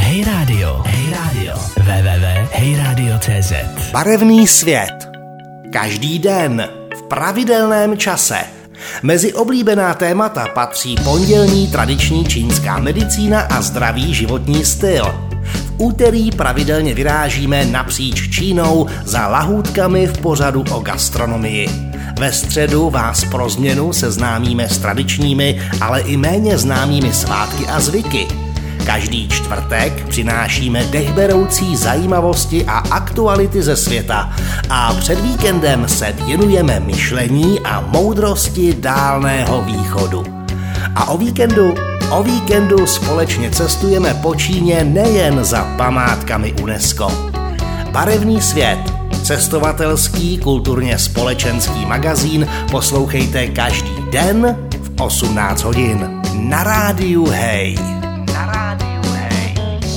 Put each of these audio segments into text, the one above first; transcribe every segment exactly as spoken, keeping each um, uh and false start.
Hej Radio. Hej Radio. w w w tečka hej radio tečka cé zet. Barevný svět. Každý den. V pravidelném čase. Mezi oblíbená témata patří pondělní tradiční čínská medicína a zdravý životní styl. V úterý pravidelně vyrážíme napříč Čínou za lahůdkami v pořadu o gastronomii. Ve středu vás pro změnu seznámíme s tradičními, ale i méně známými svátky a zvyky. Každý čtvrtek přinášíme dechberoucí zajímavosti a aktuality ze světa a před víkendem se věnujeme myšlení a moudrosti Dálného východu. A o víkendu, o víkendu společně cestujeme po Číně nejen za památkami UNESCO. Barevný svět, cestovatelský, kulturně společenský magazín poslouchejte každý den v osmnáct hodin na rádiu Hej. Na rádiu Hej.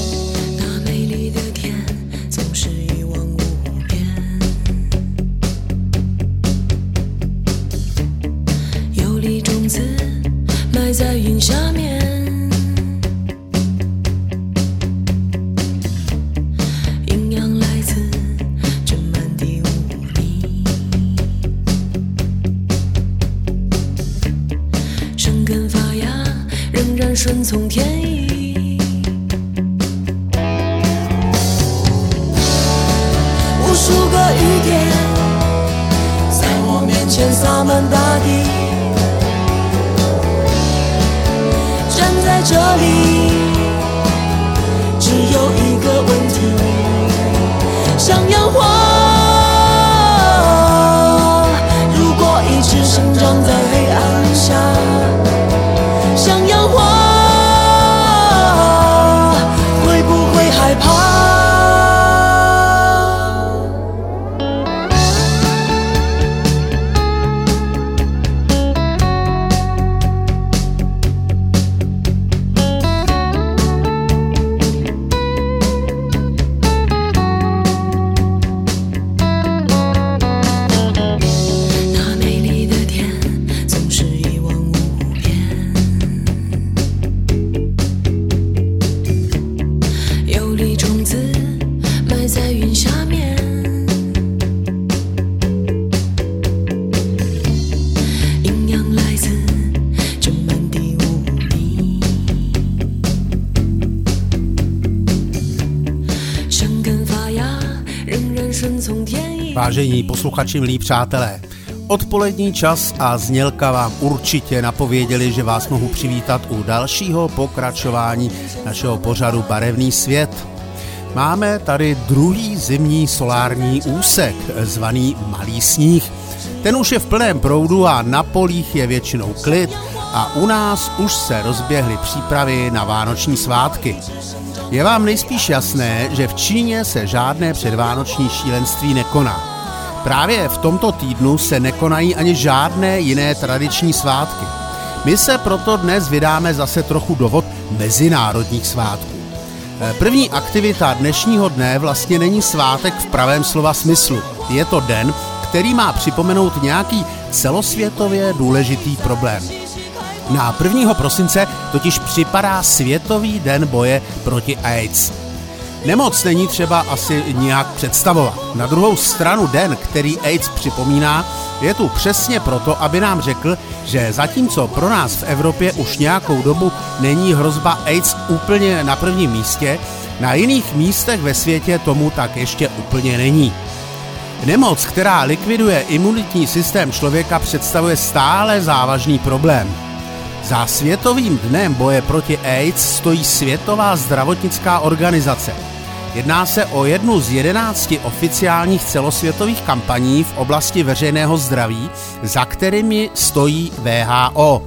Vážení posluchači, milí přátelé, odpolední čas a znělka vám určitě napověděli, že vás mohu přivítat u dalšího pokračování našeho pořadu Barevný svět. Máme tady druhý zimní solární úsek, zvaný Malý sníh. Ten už je v plném proudu a na polích je většinou klid a u nás už se rozběhly přípravy na vánoční svátky. Je vám nejspíš jasné, že v Číně se žádné předvánoční šílenství nekoná. Právě v tomto týdnu se nekonají ani žádné jiné tradiční svátky. My se proto dnes vydáme zase trochu do vod mezinárodních svátků. První aktivita dnešního dne vlastně není svátek v pravém slova smyslu. Je to den, který má připomenout nějaký celosvětově důležitý problém. Na prvního prosince totiž připadá Světový den boje proti AIDS. Nemoc není třeba asi nijak představovat. Na druhou stranu den, který AIDS připomíná, je tu přesně proto, aby nám řekl, že zatímco pro nás v Evropě už nějakou dobu není hrozba AIDS úplně na prvním místě, na jiných místech ve světě tomu tak ještě úplně není. Nemoc, která likviduje imunitní systém člověka, představuje stále závažný problém. Za Světovým dnem boje proti AIDS stojí Světová zdravotnická organizace. Jedná se o jednu z jedenácti oficiálních celosvětových kampaní v oblasti veřejného zdraví, za kterými stojí W H O.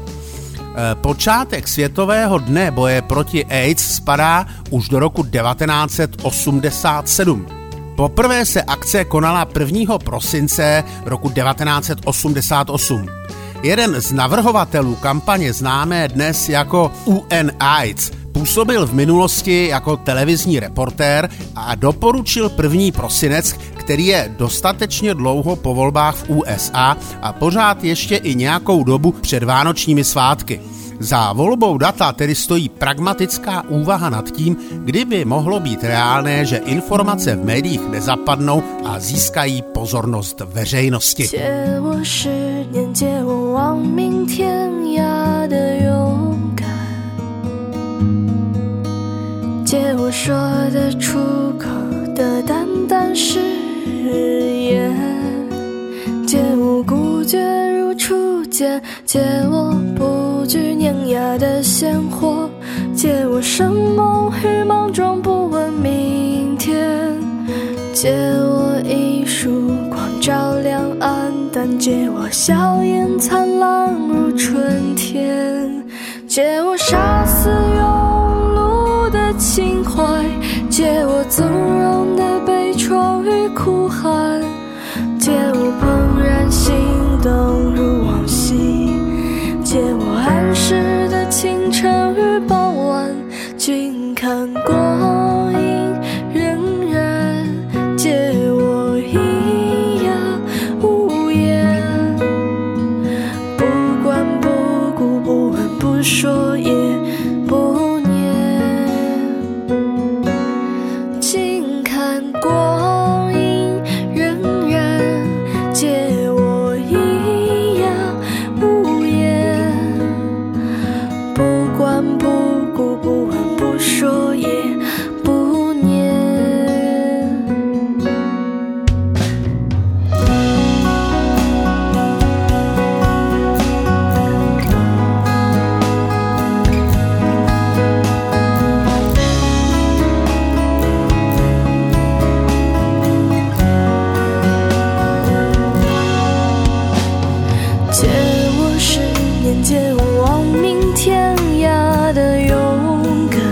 Počátek Světového dne boje proti AIDS spadá už do roku devatenáct set osmdesát sedm. Poprvé se akce konala prvního prosince roku devatenáct set osmdesát osm. Jeden z navrhovatelů kampaně, známé dnes jako U N AIDS, působil v minulosti jako televizní reportér a doporučil první prosinec, který je dostatečně dlouho po volbách v U S A a pořád ještě i nějakou dobu před vánočními svátky. Za volbou data tedy stojí pragmatická úvaha nad tím, kdy by mohlo být reálné, že informace v médiích nezapadnou a získají pozornost veřejnosti. 借借我不惧碾压的鲜活，借我生猛与莽撞，不问明天，借我一束光照亮暗淡，借我笑颜灿烂如春天，借我杀死庸碌的情怀，借我纵容的悲怆与哭喊，借我怦然心动如往昔，借我安适的清晨与傍晚，静看光阴荏苒，借我咿呀无言，不管不顾，不问不说也不念，静看光阴荏苒，借我咿呀无言，不管不顾，不问不说也不念。借我十年，借我亡命天涯的勇敢，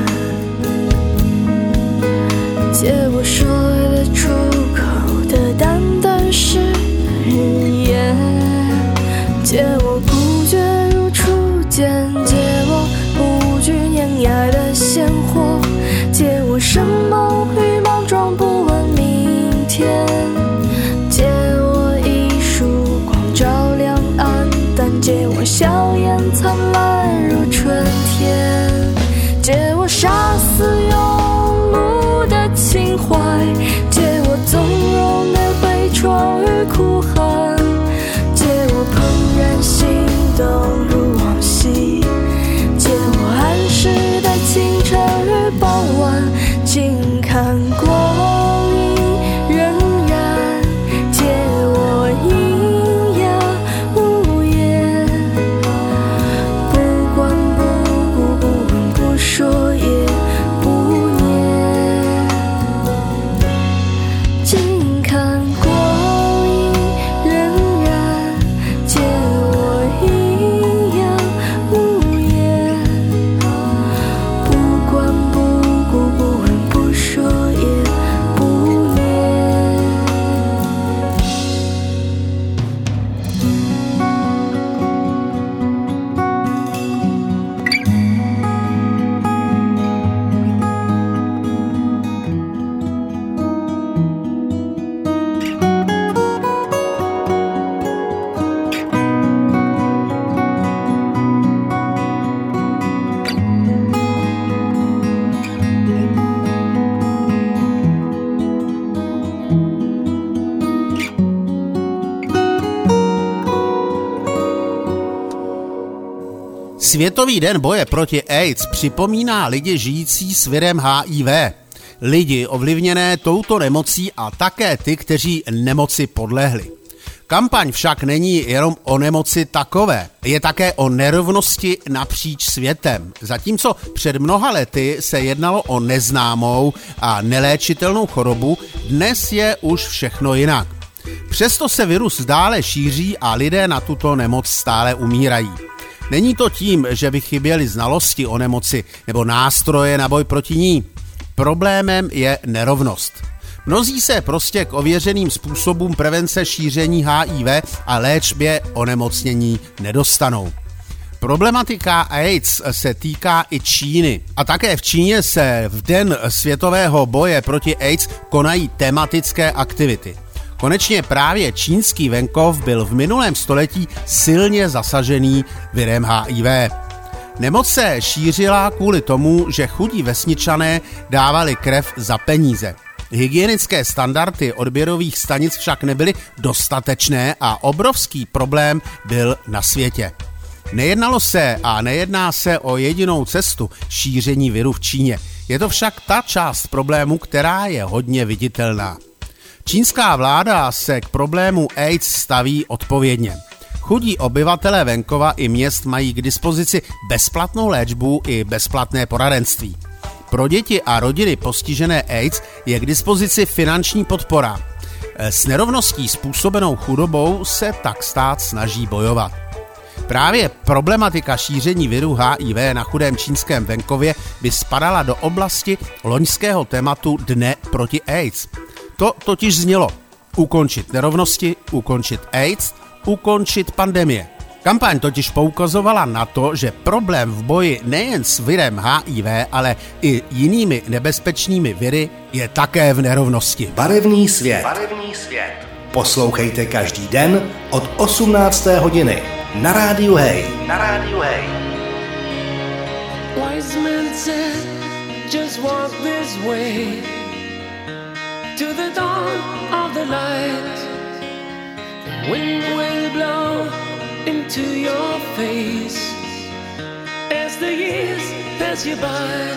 借我说得出口的淡淡誓言，借我孤绝如初见，借我不惧碾压的鲜活，借我生猛与莽撞，不问明天，借我一束光照亮暗淡，借我笑颜灿烂如春天，借我杀死庸碌的情怀，借我纵容的悲怆与哭喊，借我怦然心动如往昔，借我安适的清晨与傍晚，静看光阴荏苒，借我咿呀无言，不管不顾，不问不说也不念，静看光阴荏苒，借我咿呀无言，不管不顾，不问不说也不念。 Světový den boje proti AIDS připomíná lidi žijící s virem H I V, lidi ovlivněné touto nemocí a také ty, kteří nemoci podlehli. Kampaň však není jenom o nemoci takové, je také o nerovnosti napříč světem. Zatímco před mnoha lety se jednalo o neznámou a neléčitelnou chorobu, dnes je už všechno jinak. Přesto se virus dále šíří a lidé na tuto nemoc stále umírají. Není to tím, že by chyběly znalosti o nemoci nebo nástroje na boj proti ní. Problémem je nerovnost. Mnozí se prostě k ověřeným způsobům prevence šíření H I V a léčbě onemocnění nedostanou. Problematika AIDS se týká i Číny. A také v Číně se v den světového boje proti AIDS konají tematické aktivity. Konečně právě čínský venkov byl v minulém století silně zasažený virem H I V. Nemoc se šířila kvůli tomu, že chudí vesničané dávali krev za peníze. Hygienické standardy odběrových stanic však nebyly dostatečné a obrovský problém byl na světě. Nejednalo se a nejedná se o jedinou cestu šíření viru v Číně. Je to však ta část problému, která je hodně viditelná. Čínská vláda se k problému AIDS staví odpovědně. Chudí obyvatelé venkova i měst mají k dispozici bezplatnou léčbu i bezplatné poradenství. Pro děti a rodiny postižené AIDS je k dispozici finanční podpora. S nerovností způsobenou chudobou se tak stát snaží bojovat. Právě problematika šíření viru H I V na chudém čínském venkově by spadala do oblasti loňského tématu Dne proti AIDS. To totiž znělo: ukončit nerovnosti, ukončit AIDS, ukončit pandemie. Kampaň totiž poukazovala na to, že problém v boji nejen s virem H I V, ale i jinými nebezpečnými viry je také v nerovnosti. Barevný svět. Barevný svět. Poslouchejte každý den od osmnácté hodiny na rádiu Hej. Na rádiu Hej. Wise men said, just walk this way to the dawn of the light. The wind will blow into your face as the years pass you by.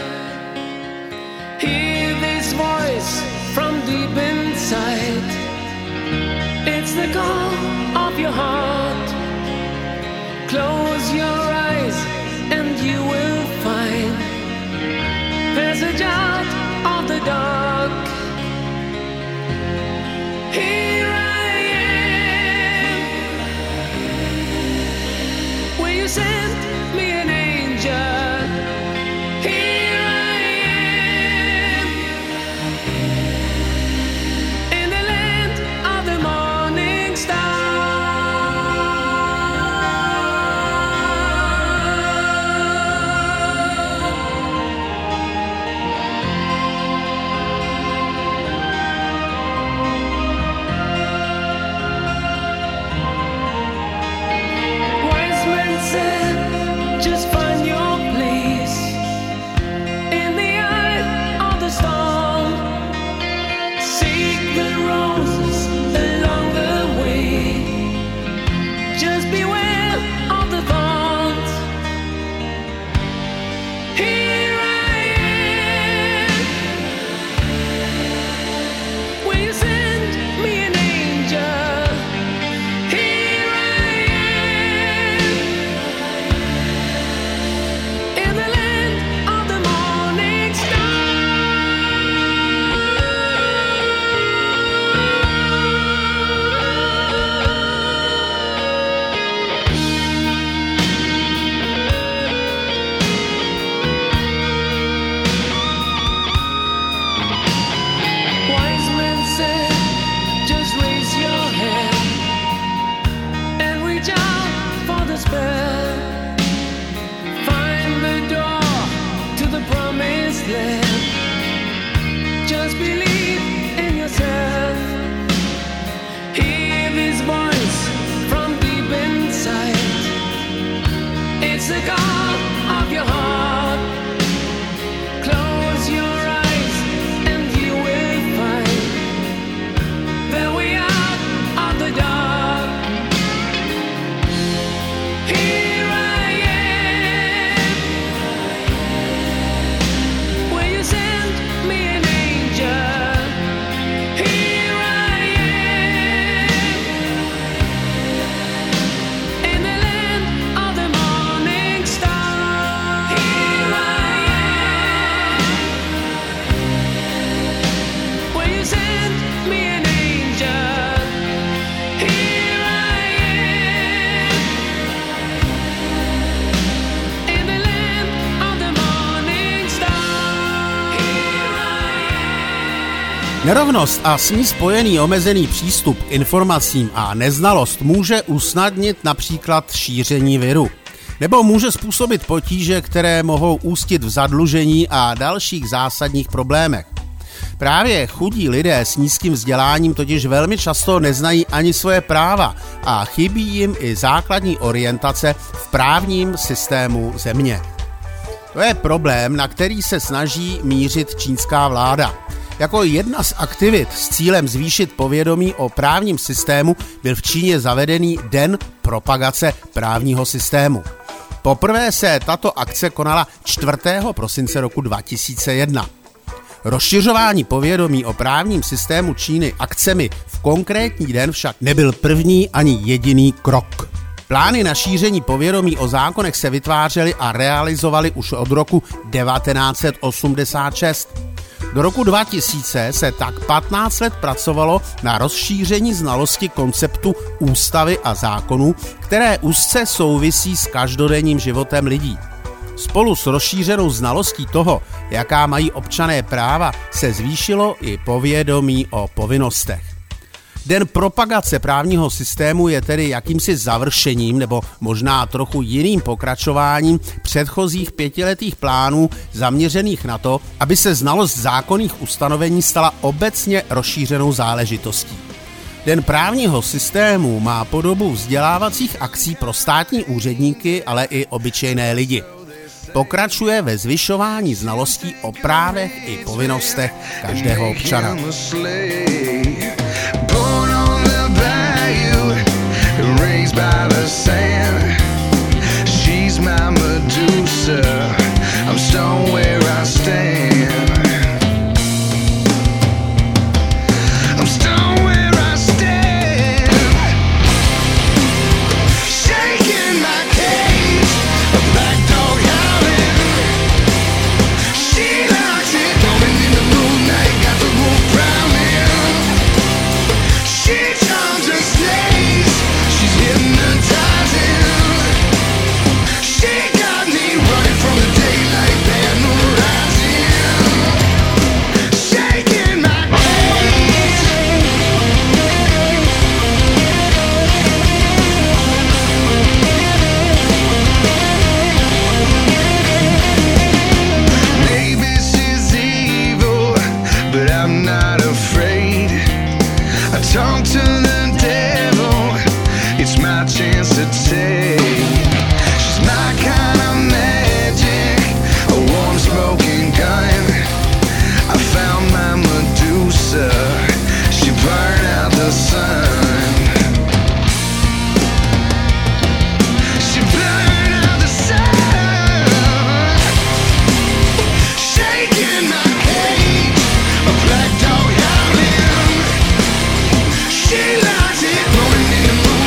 Hear this voice from deep inside. It's the call of your heart. Close your eyes and you will find passage out of the dark. Here I am. Will you send me an angel? Here I am. In the land of the morning star. Just find your place in the eye of the storm. Seek the roses along the way. Just beware of the thorns. Here I am. Will you send me an angel? Here I am. In the land of the morning star. Wise men said, just raise your hand and reach out for the spell. Find the door to the promised land. Just believe in yourself. Hear this voice from deep inside. It's the call of your heart. Close your eyes and you will find the way out of the dark. Here I am. Will you send me an angel? Here I am. In the land of the morning star. Here I am. Will you send me an angel? Here I am. In the land of the morning star. Here I am. Nerovnost a s ní spojený omezený přístup k informacím a neznalost může usnadnit například šíření viru. Nebo může způsobit potíže, které mohou ústit v zadlužení a dalších zásadních problémech. Právě chudí lidé s nízkým vzděláním totiž velmi často neznají ani svoje práva a chybí jim i základní orientace v právním systému země. To je problém, na který se snaží mířit čínská vláda. Jako jedna z aktivit s cílem zvýšit povědomí o právním systému byl v Číně zavedený Den propagace právního systému. Poprvé se tato akce konala čtvrtého prosince roku dva tisíce jedna. Rozšiřování povědomí o právním systému Číny akcemi v konkrétní den však nebyl první ani jediný krok. Plány na šíření povědomí o zákonech se vytvářely a realizovaly už od roku devatenáct set osmdesát šest. Do roku dva tisíce se tak patnáct let pracovalo na rozšíření znalosti konceptu ústavy a zákonů, které úzce souvisí s každodenním životem lidí. Spolu s rozšířenou znalostí toho, jaká mají občané práva, se zvýšilo i povědomí o povinnostech. Den propagace právního systému je tedy jakýmsi završením nebo možná trochu jiným pokračováním předchozích pětiletých plánů zaměřených na to, aby se znalost zákonných ustanovení stala obecně rozšířenou záležitostí. Den právního systému má podobu vzdělávacích akcí pro státní úředníky, ale i obyčejné lidi. Pokračuje ve zvyšování znalostí o právech i povinnostech každého občana. By the sand, she's my Medusa. I'm stone where I stand. I'm stone where I stand. Shaking my cage, a black dog howling. She likes it, going in the moonlight, got the wolf prowling. She charms and slays. Hypnotizing. She got me running from the daylight, bad moon rising. Shaking my cage. Maybe she's evil, but I'm not afraid. I talk to the devil. It's my chance to take. She's my kind of magic, a warm smoking gun. I found my Medusa. She burned out the sun. She burned out the sun. Shaking my cage, a black dog howling. She likes it rolling in the moon.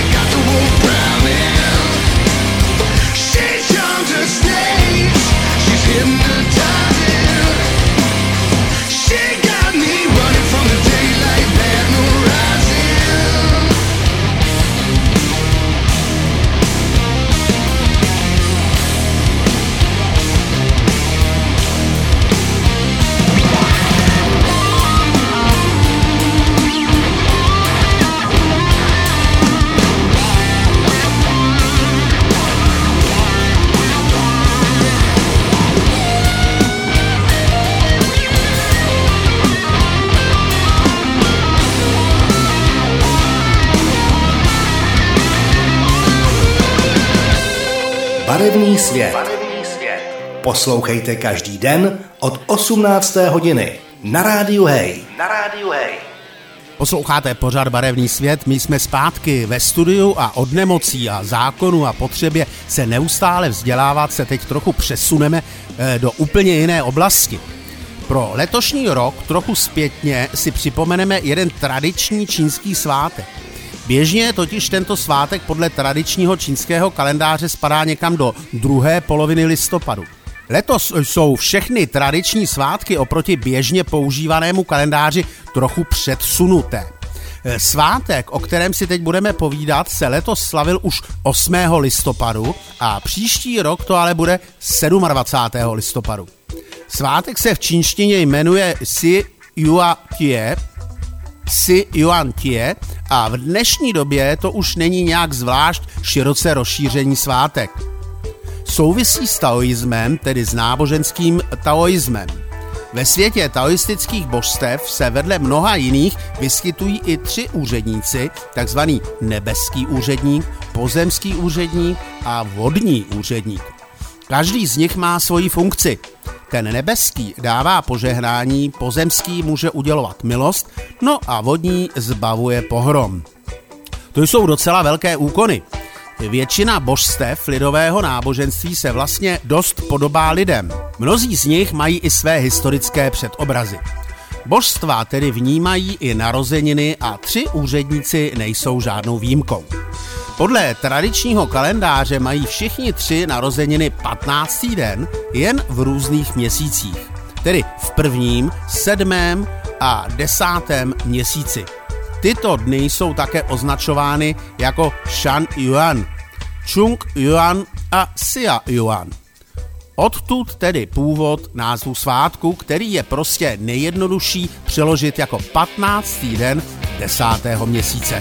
Barevný svět. Barevný svět. Poslouchejte každý den od osmnácté hodiny na rádiu Hej. Na rádiu Hej. Posloucháte pořad Barevný svět, my jsme zpátky ve studiu a od nemocí a zákonů a potřebě se neustále vzdělávat se teď trochu přesuneme do úplně jiné oblasti. Pro letošní rok trochu zpětně si připomeneme jeden tradiční čínský svátek. Běžně totiž tento svátek podle tradičního čínského kalendáře spadá někam do druhé poloviny listopadu. Letos jsou všechny tradiční svátky oproti běžně používanému kalendáři trochu předsunuté. Svátek, o kterém si teď budeme povídat, se letos slavil už osmého listopadu a příští rok to ale bude dvacátého sedmého listopadu. Svátek se v čínštině jmenuje Si Yuan Tie, Si Yuan Tie a v dnešní době to už není nějak zvlášť široce rozšířený svátek. Souvisí s taoismem, tedy s náboženským taoismem. Ve světě taoistických božstev se vedle mnoha jiných vyskytují i tři úředníci, takzvaný nebeský úředník, pozemský úředník a vodní úředník. Každý z nich má svoji funkci. Ten nebeský dává požehnání, pozemský může udělovat milost, no a vodní zbavuje pohrom. To jsou docela velké úkony. Většina božstev lidového náboženství se vlastně dost podobá lidem. Mnozí z nich mají i své historické předobrazy. Božstva tedy vnímají i narozeniny a tři úředníci nejsou žádnou výjimkou. Podle tradičního kalendáře mají všichni tři narozeniny patnáctý den jen v různých měsících, tedy v prvním, sedmém a desátém měsíci. Tyto dny jsou také označovány jako Shan Yuan, Chung Yuan a Xia Yuan. Odtud tedy původ názvu svátku, který je prostě nejjednodušší přeložit jako patnáctý den desátého měsíce.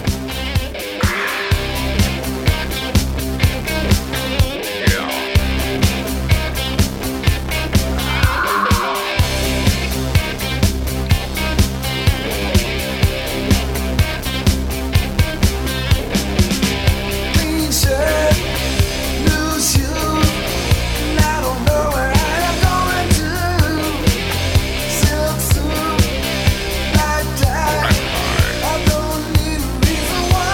One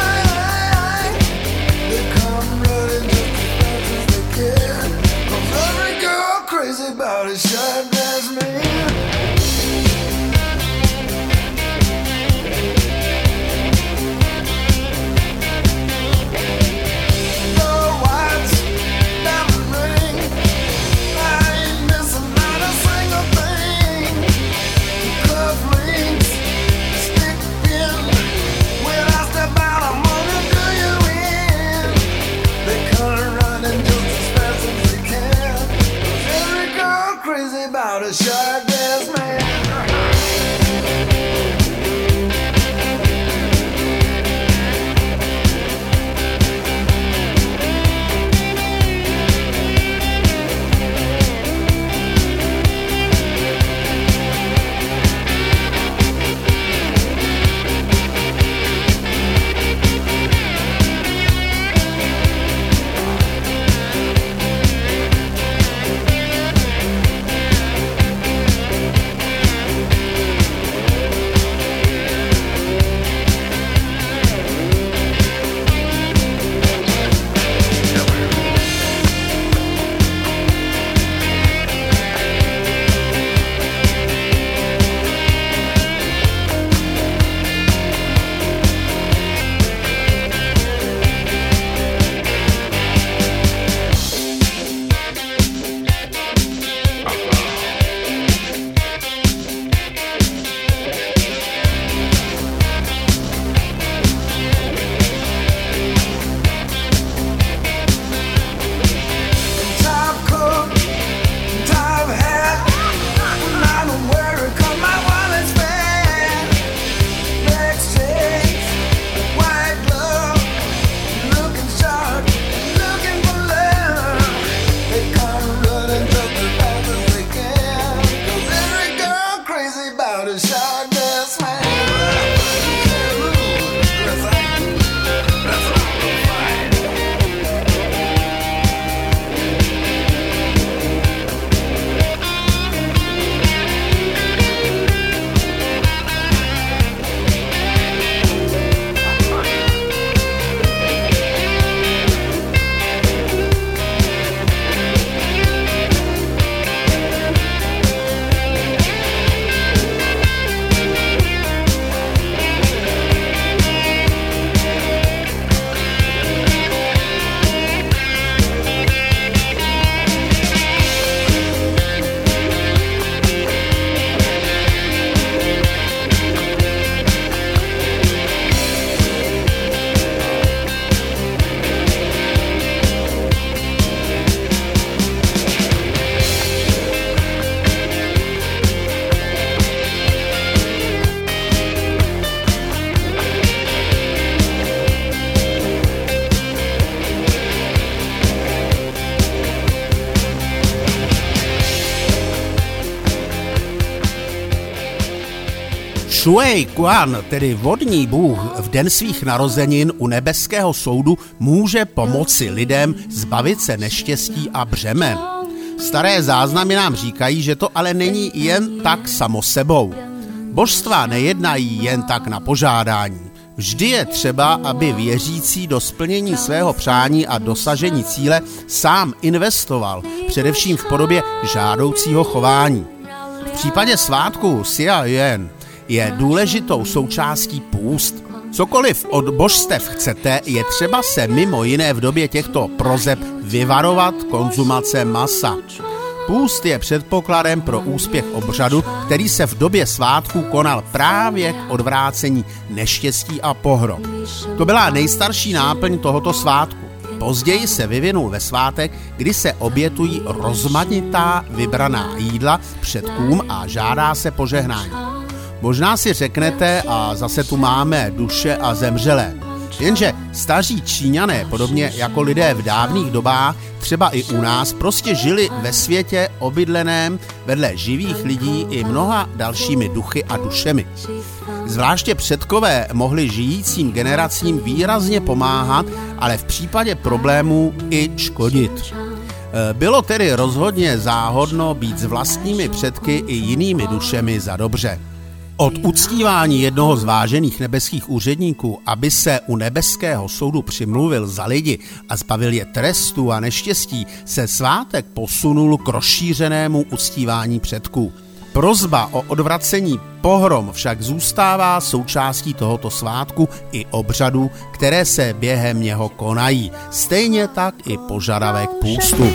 Shui Quan, tedy vodní bůh, v den svých narozenin u nebeského soudu může pomoci lidem zbavit se neštěstí a břemen. Staré záznamy nám říkají, že to ale není jen tak samo sebou. Božstva nejednají jen tak na požádání. Vždy je třeba, aby věřící do splnění svého přání a dosažení cíle sám investoval, především v podobě žádoucího chování. V případě svátku Sia Yuan je důležitou součástí půst. Cokoliv od božstev chcete, je třeba se mimo jiné v době těchto prozeb vyvarovat konzumace masa. Půst je předpokladem pro úspěch obřadu, který se v době svátku konal právě k odvrácení neštěstí a pohrom. To byla nejstarší náplň tohoto svátku. Později se vyvinul ve svátek, kdy se obětují rozmanitá vybraná jídla předkům a žádá se požehnání. Možná si řeknete, a zase tu máme duše a zemřelé. Jenže staří Číňané, podobně jako lidé v dávných dobách, třeba i u nás, prostě žili ve světě obydleném vedle živých lidí i mnoha dalšími duchy a dušemi. Zvláště předkové mohli žijícím generacím výrazně pomáhat, ale v případě problémů i škodit. Bylo tedy rozhodně záhodno být s vlastními předky i jinými dušemi za dobře. Od uctívání jednoho z vážených nebeských úředníků, aby se u nebeského soudu přimluvil za lidi a zbavil je trestu a neštěstí, se svátek posunul k rozšířenému uctívání předků. Prosba o odvracení pohrom však zůstává součástí tohoto svátku i obřadů, které se během něho konají. Stejně tak i požadavek půstu.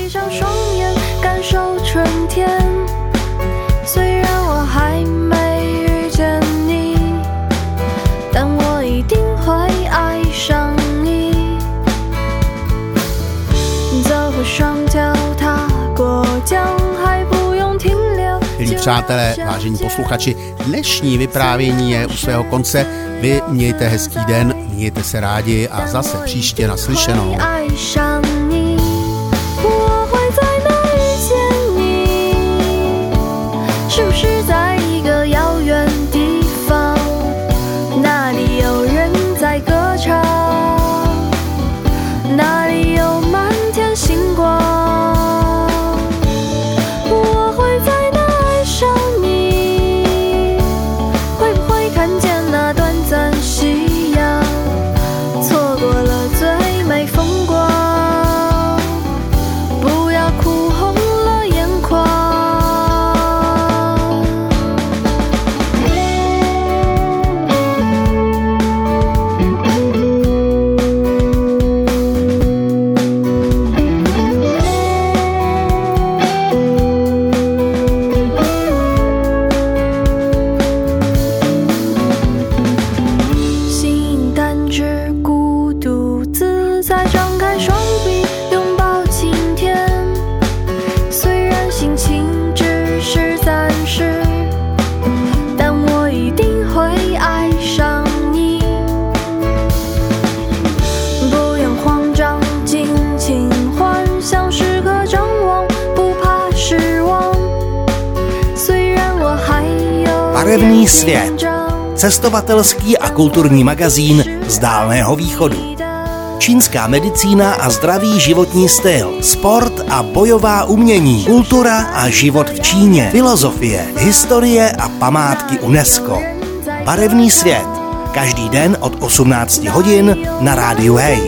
Milí přátelé, vážení posluchači, dnešní vyprávění je u svého konce. Vy mějte hezký den, mějte se rádi a zase příště naslyšenou. Barevný svět. Cestovatelský a kulturní magazín z Dálného východu. Čínská medicína a zdravý životní styl, sport a bojová umění, kultura a život v Číně, filozofie, historie a památky UNESCO. Barevný svět. Každý den od osmnácti hodin na rádiu Hej.